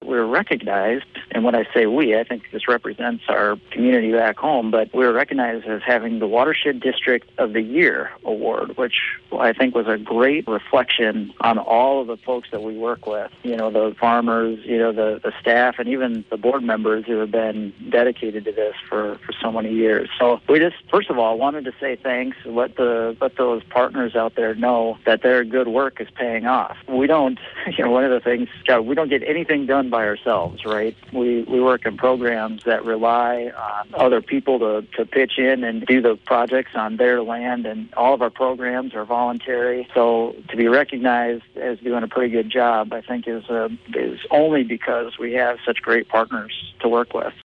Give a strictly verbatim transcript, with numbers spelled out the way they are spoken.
we were recognized, and when I say we, I think this represents our community back home, but we were recognized as having the Watershed District of the Year award, which I think was a great reflection on all of the folks that we work with, you know, the farmers, you know, the, the staff, and even the board members who have been dedicated to this for, for so many years. So we just, first of all, wanted to say thanks, let the let those partners out there know that their good work is paying off. We don't, you know, one of the things, we don't get anything done by ourselves, right? We we work in programs that rely on other people to, to pitch in and do the projects on their land, and all of our programs are voluntary. So to be recognized as doing a pretty good job, I think, is uh, is only because we have such great partners to work with.